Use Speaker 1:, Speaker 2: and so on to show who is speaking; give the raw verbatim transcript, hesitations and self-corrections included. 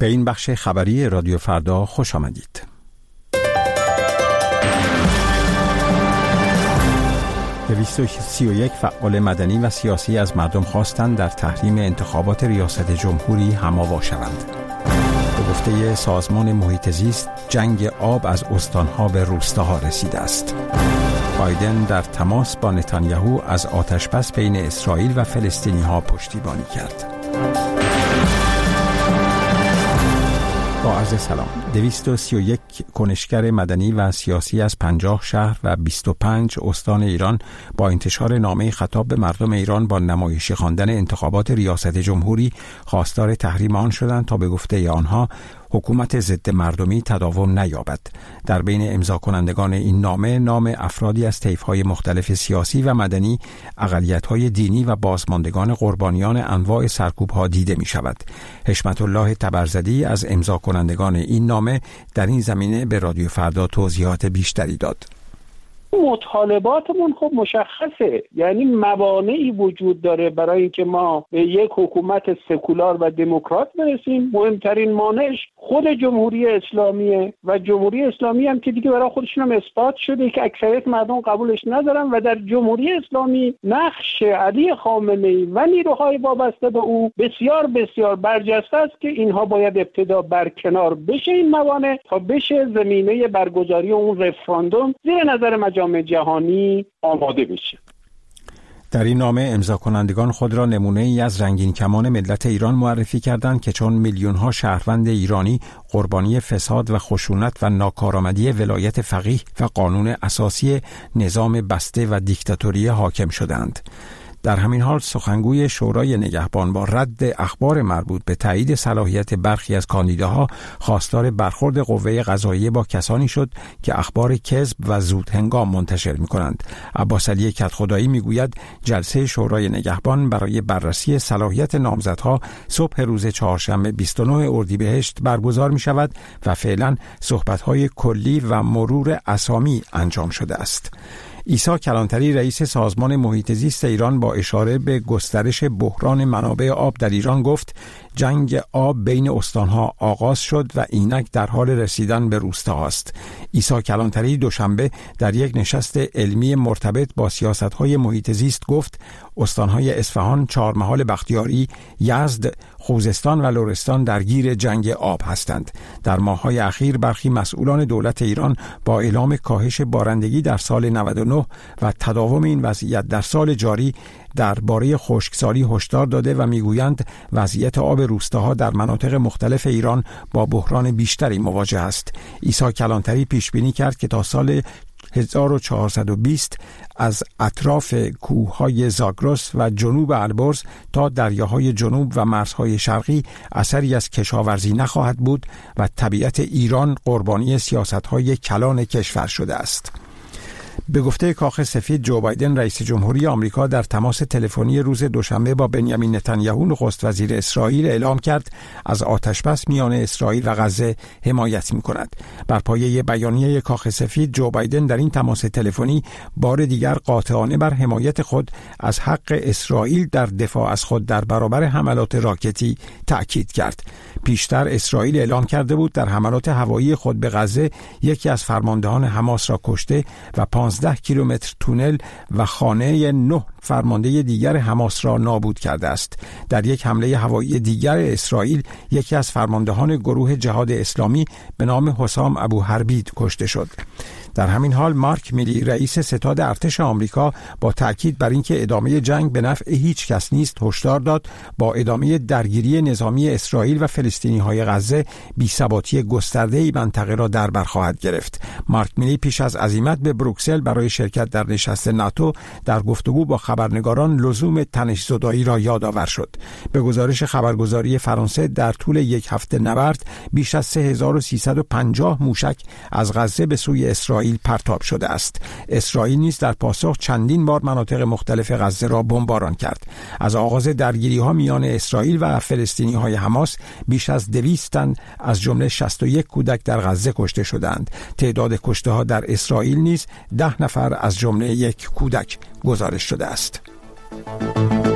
Speaker 1: به این بخش خبری رادیو فردا خوش آمدید. دویست و سی و یک فعال مدنی و سیاسی از مردم خواستند در تحریم انتخابات ریاست جمهوری هم‌آوا شوند. به گفته سازمان محیط زیست، جنگ آب از استانها به روستاها رسیده است. بایدن در تماس با نتانیاهو از آتش‌بس بین اسرائیل و فلسطینی‌ها پشتیبانی کرد. با عرض سلام. دویست و سی و یک کنشگر مدنی و سیاسی از پنجاه شهر و بیست و پنج استان ایران با انتشار نامه خطاب به مردم ایران با نمایشی خواندن انتخابات ریاست جمهوری خواستار تحریم آن شدند تا به گفته آنها حکومت ضد مردمی تداوم نیابد. در بین امضا کنندگان این نامه نام افرادی از طیف‌های مختلف سیاسی و مدنی، اقلیت‌های دینی و بازماندگان قربانیان انواع سرکوب‌ها دیده می‌شود. حشمت الله تبرزدی از امضا کنندگان این نامه در این زمینه به رادیو فردا توضیحات بیشتری داد.
Speaker 2: مطالباتمون خب مشخصه، یعنی موانعی وجود داره برای اینکه ما به یک حکومت سکولار و دموکرات برسیم. مهمترین مانعش خود جمهوری اسلامیه و جمهوری اسلامی هم که دیگه برای خودشون هم اثبات شده که اکثریت مردم قبولش ندارن و در جمهوری اسلامی نقش علی خامنه‌ای و نیروهای وابسته به او بسیار بسیار برجسته است که اینها باید ابتدا برکنار بشه این موانع تا بشه زمینه برگزاری اون رفراندوم زیر نظر مجامع جهانی آماده بشه.
Speaker 1: در این نامه امضا کنندگان خود را نمونه ای از رنگین کمان ملت ایران معرفی کردند که چون میلیون ها شهروند ایرانی قربانی فساد و خشونت و ناکارآمدی ولایت فقیه و قانون اساسی نظام بسته و دیکتاتوری حاکم شدند. در همین حال سخنگوی شورای نگهبان با رد اخبار مربوط به تایید صلاحیت برخی از کاندیداها خواستار برخورد قوه قضاییه با کسانی شد که اخبار کذب و زود هنگام منتشر می کنند. عباس علی کدخدایی می گوید جلسه شورای نگهبان برای بررسی صلاحیت نامزدها صبح روز چهارشنبه بیست و نه اردیبهشت برگزار می شود و فعلا صحبت‌های کلی و مرور اسامی انجام شده است. عیسی کلانتری رئیس سازمان محیط زیست ایران با اشاره به گسترش بحران منابع آب در ایران گفت جنگ آب بین استانها آغاز شد و اینک در حال رسیدن به روستاهاست. عیسی کلانتری دوشنبه در یک نشست علمی مرتبط با سیاست‌های محیط زیست گفت استانهای اصفهان، چهارمحال بختیاری، یزد، خوزستان و لرستان درگیر جنگ آب هستند. در ماه‌های اخیر برخی مسئولان دولت ایران با اعلام کاهش بارندگی در سال نود و نه و تداوم این وضعیت در سال جاری درباره خشکسالی هشدار داده و میگویند وضعیت آب روستاها در مناطق مختلف ایران با بحران بیشتری مواجه است. عیسی کلانتری پیش بینی کرد که تا سال هزار و چهارصد و بیست از اطراف کوههای زاگرس و جنوب البرز تا دریاهای جنوب و مرزهای شرقی اثری از کشاورزی نخواهد بود و طبیعت ایران قربانی سیاست‌های کلان کشور شده است. به گفته کاخ سفید، جو بایدن رئیس جمهوری آمریکا در تماس تلفنی روز دوشنبه با بنیامین نتانیاهو نخست وزیر اسرائیل اعلام کرد از آتش‌بس میان اسرائیل و غزه حمایت می‌کند. بر پایه بیانیه کاخ سفید، جو بایدن در این تماس تلفنی بار دیگر قاطعانه بر حمایت خود از حق اسرائیل در دفاع از خود در برابر حملات راکتی تأکید کرد. پیشتر اسرائیل اعلام کرده بود در حملات هوایی خود به غزه یکی از فرماندهان حماس را کشته و پانزده کیلومتر تونل و خانه نه فرمانده دیگر حماس را نابود کرده است. در یک حمله هوایی دیگر اسرائیل یکی از فرماندهان گروه جهاد اسلامی به نام حسام ابو حربید کشته شد. در همین حال مارک میلی رئیس ستاد ارتش آمریکا با تاکید بر اینکه ادامه جنگ به نفع هیچ کس نیست هشدار داد با ادامه درگیری نظامی اسرائیل و فلسطینی‌های غزه بی‌ثباتی گسترده‌ای منطقه را در بر خواهد گرفت. مارک میلی پیش از عزیمت به بروکسل برای شرکت در نشست ناتو در گفتگو با خبرنگاران لزوم تنش‌زدایی را یادآور شد. به گزارش خبرگزاری فرانسه در طول یک هفته نبرد بیش از سه هزار و سیصد و پنجاه موشک از غزه به سوی اسرائیل پرتاب شده است. اسرائیل نیز در پاسخ چندین بار مناطق مختلف غزه را بمباران کرد. از آغاز درگیری‌ها میان اسرائیل و فلسطینی‌های حماس بیش از دویست تن از جمله شصت و یک کودک در غزه کشته شدند. تعداد کشته‌ها در اسرائیل نیز ده نفر از جمله یک کودک گزارش شده است.